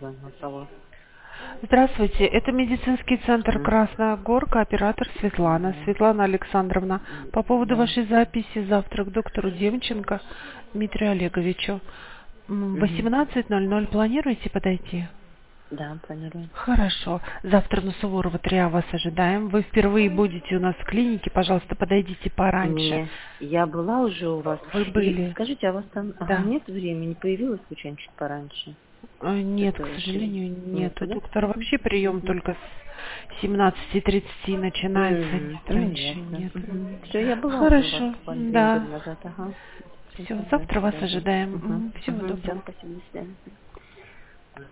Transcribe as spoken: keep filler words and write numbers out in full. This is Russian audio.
звоню. Алло. Здравствуйте, это медицинский центр М, Красная Горка, оператор Светлана. Да. Светлана Александровна, М, по поводу Да. вашей записи завтра к доктору Демченко Дмитрию Олеговичу. М, В Мгм. восемнадцать ноль ноль планируете подойти? Да, планирую. Хорошо. Завтра на Суворова три А вас ожидаем. Вы впервые будете у нас в клинике. Пожалуйста, подойдите пораньше. Не, я была уже у вас. Вы И были? скажите, а у вас там ага, Да. нет времени? Появилось случайно чуть пораньше? Э, Нет, к Что-то через... сожалению, нет. У Нету, да? доктора Угу. вообще прием Угу. только с семнадцати тридцати начинается. М, Нет, Ну, раньше ясно. нет. Угу. Все, я была уже у вас Хорошо, буквально две недели да. назад. Ага. Все, Все, тогда, завтра вас тогда, да. ожидаем. Угу. Всего Угу. Все, доброго. спасибо, до свидания.